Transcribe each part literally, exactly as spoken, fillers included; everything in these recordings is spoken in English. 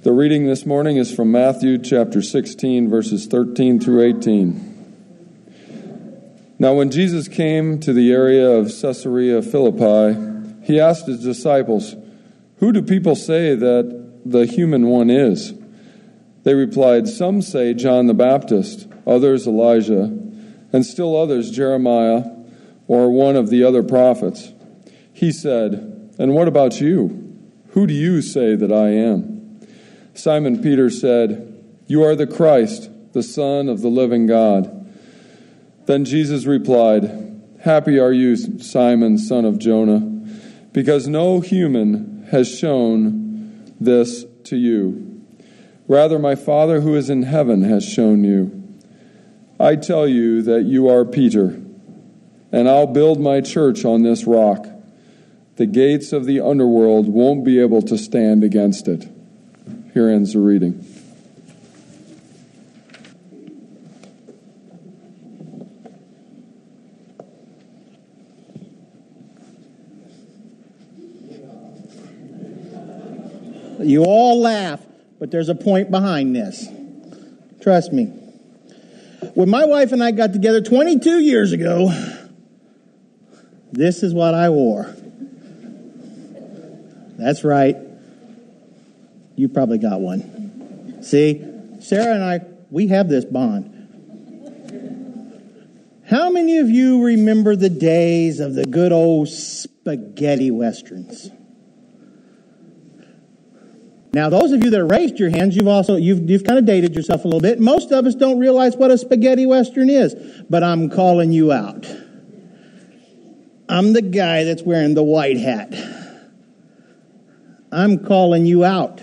The reading this morning is from Matthew chapter sixteen, verses thirteen through eighteen. Now when Jesus came to the area of Caesarea Philippi, he asked his disciples, "Who do people say that the human one is?" They replied, "Some say John the Baptist, others Elijah, and still others Jeremiah, or one of the other prophets." He said, "And what about you? Who do you say that I am?" Simon Peter said, "You are the Christ, the Son of the living God." Then Jesus replied, "Happy are you, Simon, son of Jonah, because no human has shown this to you. Rather, my Father who is in heaven has shown you. I tell you that you are Peter, and I'll build my church on this rock. The gates of the underworld won't be able to stand against it." Here ends the reading. You all laugh, but there's a point behind this. Trust me. When my wife and I got together twenty-two years ago, this is what I wore. That's right. You probably got one. See, Sarah and I, we have this bond. How many of you remember the days of the good old spaghetti westerns? Now, those of you that raised your hands, you've also, you've, you've kind of dated yourself a little bit. Most of us don't realize what a spaghetti western is, but I'm calling you out. I'm the guy that's wearing the white hat. I'm calling you out.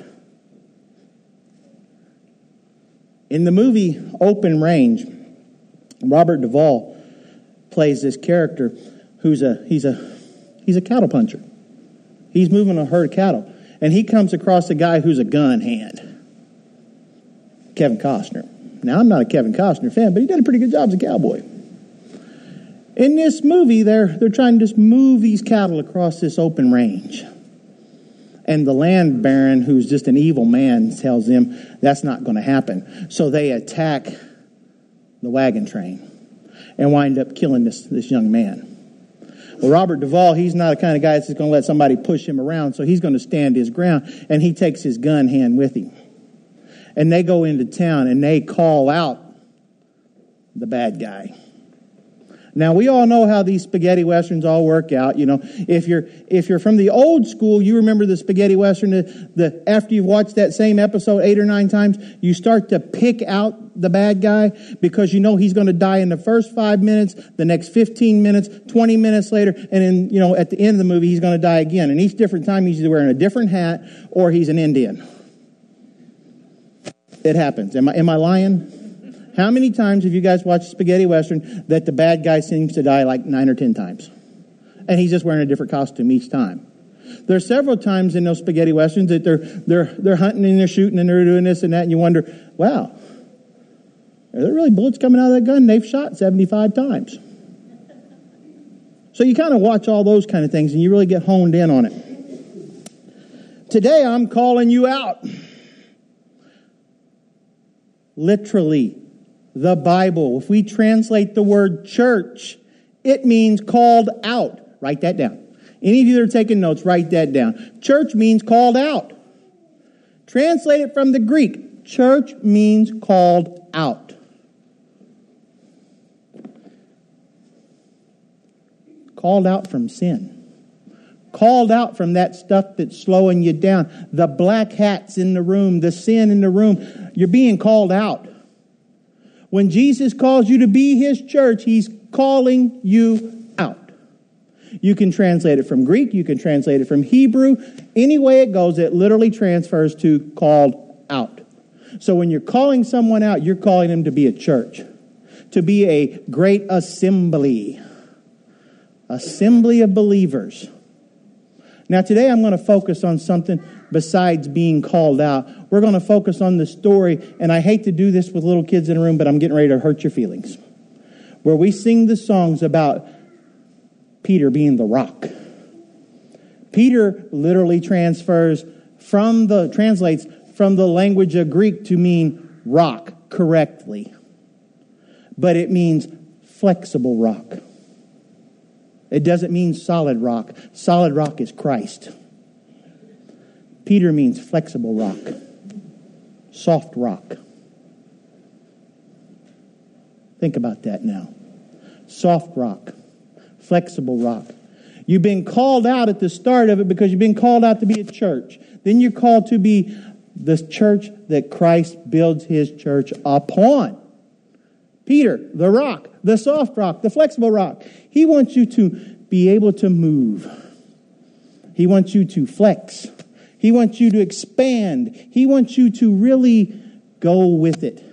In the movie Open Range, Robert Duvall plays this character who's a he's a he's a cattle puncher. He's moving a herd of cattle, and he comes across a guy who's a gun hand. Kevin Costner. Now, I'm not a Kevin Costner fan, but he did a pretty good job as a cowboy. In this movie, they're they're trying to just move these cattle across this open range. And the land baron, who's just an evil man, tells them that's not going to happen. So they attack the wagon train and wind up killing this, this young man. Well, Robert Duvall, he's not the kind of guy that's just going to let somebody push him around, so he's going to stand his ground, and he takes his gun hand with him. And they go into town, and they call out the bad guy. Now, we all know how these spaghetti westerns all work out. You know, if you're if you're from the old school, you remember the spaghetti western. The, the after you've watched that same episode eight or nine times, you start to pick out the bad guy because you know he's going to die in the first five minutes, the next fifteen minutes, twenty minutes later, and then you know at the end of the movie he's going to die again. And each different time he's either wearing a different hat or he's an Indian. It happens. Am I am I lying? How many times have you guys watched Spaghetti Western that the bad guy seems to die like nine or ten times? And he's just wearing a different costume each time. There are several times in those Spaghetti Westerns that they're they're they're hunting and they're shooting and they're doing this and that, and you wonder, wow, are there really bullets coming out of that gun? They've shot seventy-five times. So you kind of watch all those kind of things and you really get honed in on it. Today I'm calling you out. Literally. The Bible, if we translate the word church, it means called out. Write that down. Any of you that are taking notes, write that down. Church means called out. Translate it from the Greek. Church means called out. Called out from sin. Called out from that stuff that's slowing you down. The black hats in the room, the sin in the room. You're being called out. When Jesus calls you to be His church, He's calling you out. You can translate it from Greek. You can translate it from Hebrew. Any way it goes, it literally transfers to called out. So when you're calling someone out, you're calling them to be a church, to be a great assembly, assembly of believers. Now today I'm going to focus on something besides being called out. We're going to focus on the story, and I hate to do this with little kids in a room, but I'm getting ready to hurt your feelings. Where we sing the songs about Peter being the rock. Peter literally transfers from the, translates from the language of Greek to mean rock correctly, but it means flexible rock. It doesn't mean solid rock. Solid rock is Christ. Peter means flexible rock, soft rock. Think about that now. Soft rock, flexible rock. You've been called out at the start of it because you've been called out to be a church. Then you're called to be the church that Christ builds His church upon. Peter, the rock, the soft rock, the flexible rock. He wants you to be able to move. He wants you to flex. He wants you to expand. He wants you to really go with it.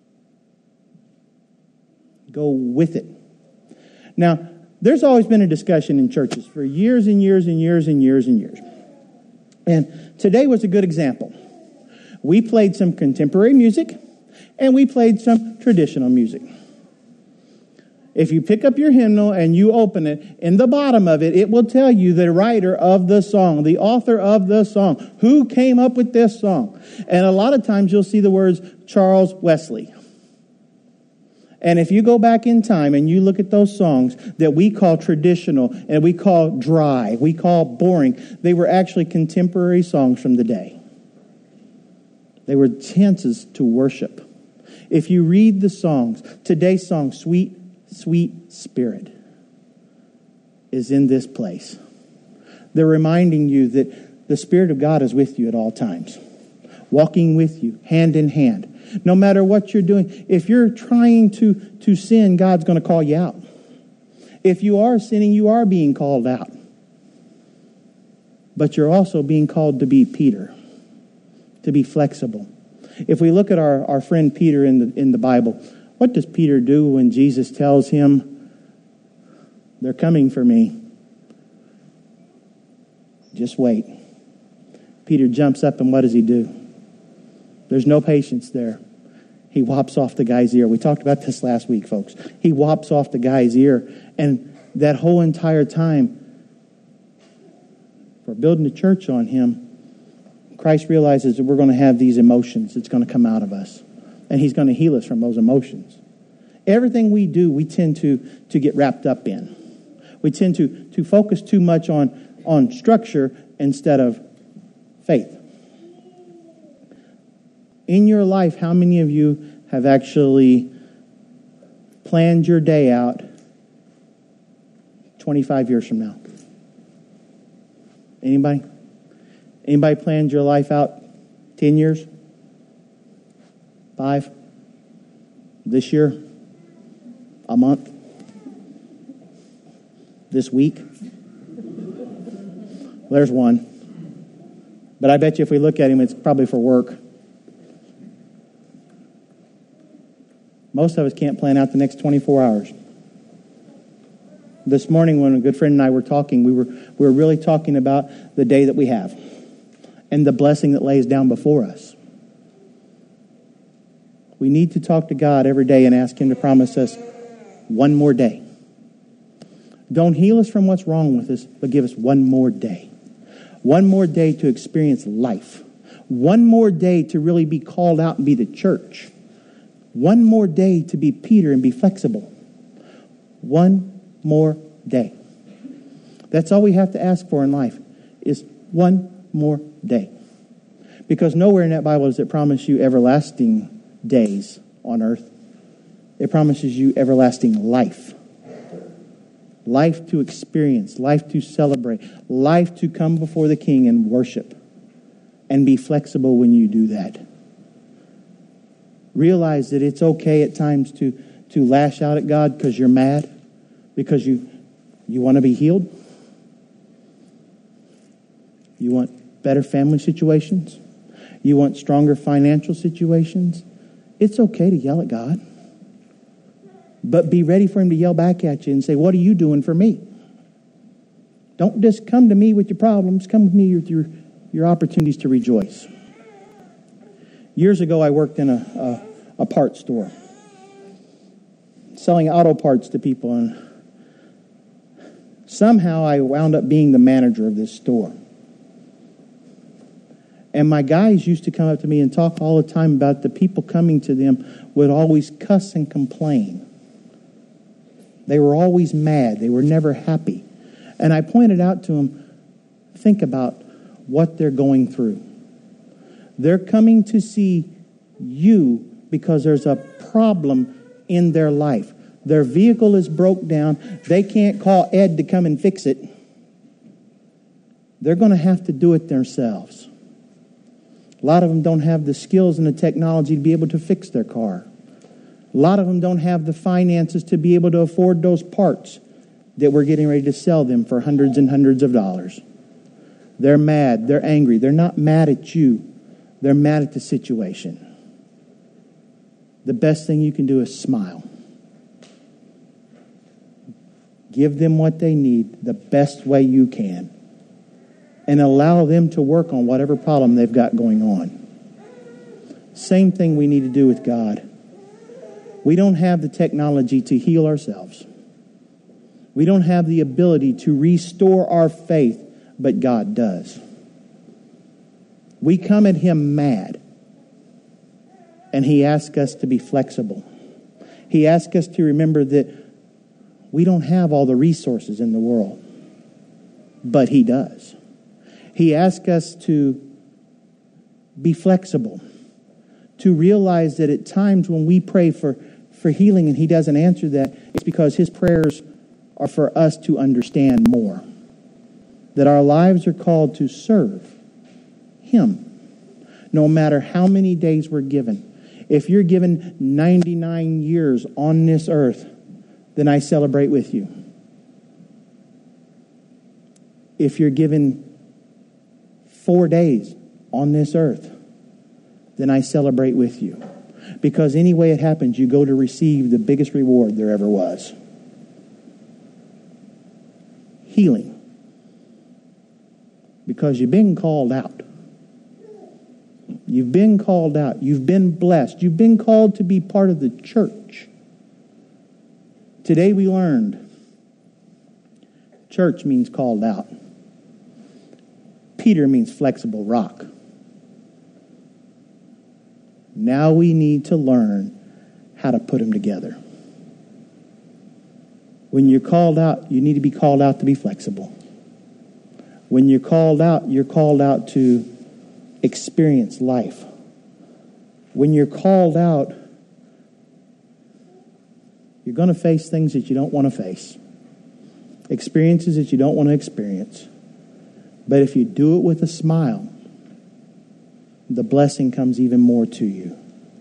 Go with it. Now, there's always been a discussion in churches for years and years and years and years and years. And today was a good example. We played some contemporary music and we played some traditional music. If you pick up your hymnal and you open it, in the bottom of it, it will tell you the writer of the song, the author of the song, who came up with this song. And a lot of times you'll see the words Charles Wesley. And if you go back in time and you look at those songs that we call traditional and we call dry, we call boring, they were actually contemporary songs from the day. They were chances to worship. If you read the songs, today's song, Sweet, Sweet Spirit, is in this place. They're reminding you that the Spirit of God is with you at all times, walking with you, hand in hand. No matter what you're doing, if you're trying to, to sin, God's going to call you out. If you are sinning, you are being called out. But you're also being called to be Peter, to be flexible. If we look at our, our friend Peter in the, in the Bible, what does Peter do when Jesus tells him, they're coming for me? Just wait. Peter jumps up and what does he do? There's no patience there. He whops off the guy's ear. We talked about this last week, folks. He whops off the guy's ear. And that whole entire time, for building the church on him, Christ realizes that we're going to have these emotions. It's going to come out of us. And He's going to heal us from those emotions. Everything we do, we tend to, to get wrapped up in. We tend to, to focus too much on, on structure instead of faith. In your life, how many of you have actually planned your day out twenty-five years from now? Anybody? Anybody planned your life out ten years? Five? This year? A month? This week? Well, there's one. But I bet you if we look at him, it's probably for work. Most of us can't plan out the next twenty-four hours. This morning when a good friend and I were talking, we were we were really talking about the day that we have and the blessing that lays down before us. We need to talk to God every day and ask Him to promise us one more day. Don't heal us from what's wrong with us, but give us one more day. One more day to experience life. One more day to really be called out and be the church. One more day to be Peter and be flexible. One more day. That's all we have to ask for in life, is one more day. Because nowhere in that Bible does it promise you everlasting days on earth. It promises you everlasting life. Life to experience, life to celebrate, life to come before the King and worship. And be flexible when you do that. Realize that it's okay at times to, to lash out at God because you're mad, because you, you want to be healed. You want better family situations. You want stronger financial situations. It's okay to yell at God. But be ready for Him to yell back at you and say, what are you doing for me? Don't just come to me with your problems. Come with me with your, your opportunities to rejoice. Years ago, I worked in a, a, a parts store, selling auto parts to people, and somehow I wound up being the manager of this store. And my guys used to come up to me and talk all the time about the people coming to them would always cuss and complain. They were always mad. They were never happy. And I pointed out to them, think about what they're going through. They're coming to see you because there's a problem in their life. Their vehicle is broke down. They can't call Ed to come and fix it. They're going to have to do it themselves. A lot of them don't have the skills and the technology to be able to fix their car. A lot of them don't have the finances to be able to afford those parts that we're getting ready to sell them for hundreds and hundreds of dollars. They're mad. They're angry. They're not mad at you. They're mad at the situation. The best thing you can do is smile. Give them what they need the best way you can. And allow them to work on whatever problem they've got going on. Same thing we need to do with God. We don't have the technology to heal ourselves. We don't have the ability to restore our faith, but God does. We come at Him mad, and He asks us to be flexible. He asks us to remember that we don't have all the resources in the world, but He does. He asks us to be flexible, to realize that at times when we pray for, for healing and He doesn't answer that, it's because His prayers are for us to understand more. That our lives are called to serve Him, no matter how many days we're given. If you're given ninety-nine years on this earth, then I celebrate with you. If you're given four days on this earth, then I celebrate with you. Because any way it happens, you go to receive the biggest reward there ever was. Healing. Because you've been called out. You've been called out. You've been blessed. You've been called to be part of the church. Today we learned church means called out. Peter means flexible rock. Now we need to learn how to put them together. When you're called out, you need to be called out to be flexible. When you're called out, you're called out to experience life. When you're called out, you're going to face things that you don't want to face. Experiences that you don't want to experience. But if you do it with a smile, the blessing comes even more to you.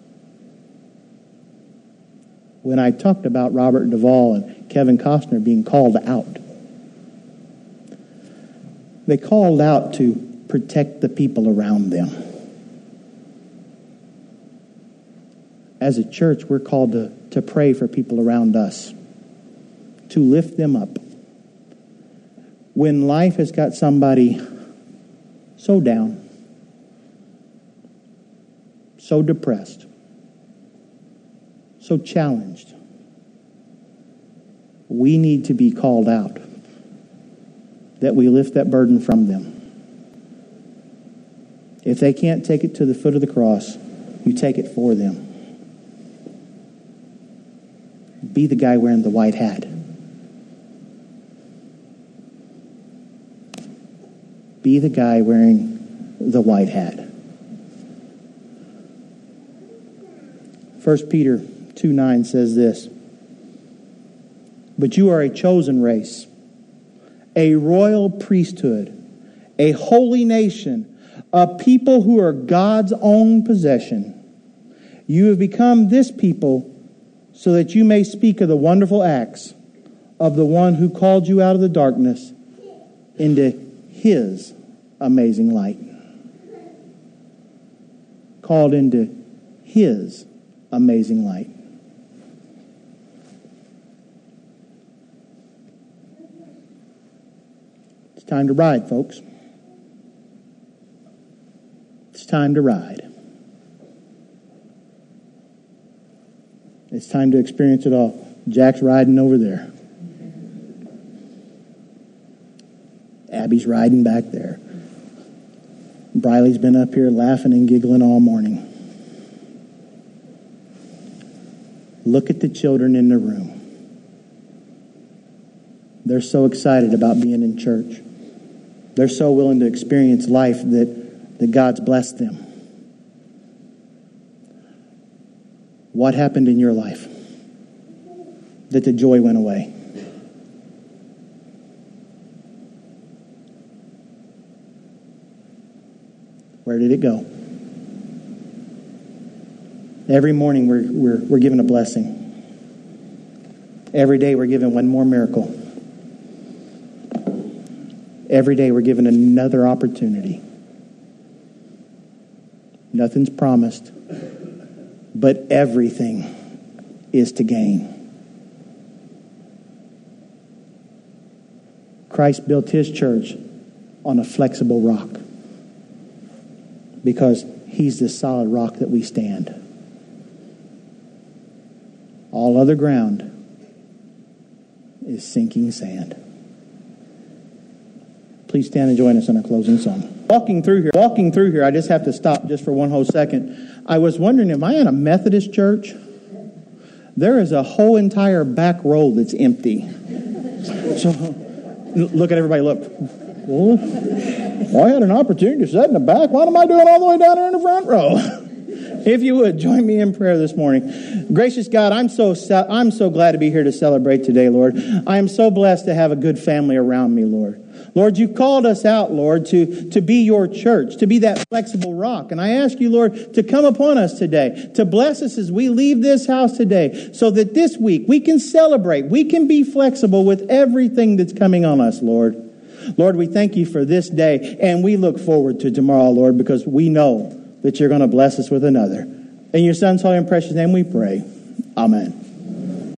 When I talked about Robert Duvall and Kevin Costner being called out, they called out to protect the people around them. As a church, we're called to, to pray for people around us, to lift them up. When life has got somebody so down, so depressed, so challenged, we need to be called out, that we lift that burden from them. If they can't take it to the foot of the cross, you take it for them. Be the guy wearing the white hat. Be the guy wearing the white hat. First Peter two nine says this, "But you are a chosen race, a royal priesthood, a holy nation, a people who are God's own possession. You have become this people so that you may speak of the wonderful acts of the one who called you out of the darkness into His amazing light." Called into His amazing light. It's time to ride, folks. It's time to ride. It's time to experience it all. Jack's riding over there. Abby's riding back there. Brian Riley's been up here laughing and giggling all morning. Look at the children in the room. They're so excited about being in church. They're so willing to experience life that, that God's blessed them. What happened in your life that the joy went away? Where did it go? Every morning we're, we're, we're given a blessing. Every day we're given one more miracle. Every day we're given another opportunity. Nothing's promised, but everything is to gain. Christ built his church on a flexible rock because he's the solid rock that we stand. All other ground is sinking sand. Please stand and join us in our closing song. Walking through here, walking through here, I just have to stop just for one whole second. I was wondering, am I in a Methodist church? There is a whole entire back row that's empty. So, look at everybody, look. Well, I had an opportunity to sit in the back. What am I doing all the way down there in the front row? If you would, join me in prayer this morning. Gracious God, I'm so I'm so glad to be here to celebrate today, Lord. I am so blessed to have a good family around me, Lord. Lord, you've called us out, Lord, to, to be your church, to be that flexible rock. And I ask you, Lord, to come upon us today, to bless us as we leave this house today, so that this week we can celebrate, we can be flexible with everything that's coming on us, Lord. Lord, we thank you for this day, and we look forward to tomorrow, Lord, because we know that you're going to bless us with another. In your Son's holy and precious name we pray. Amen.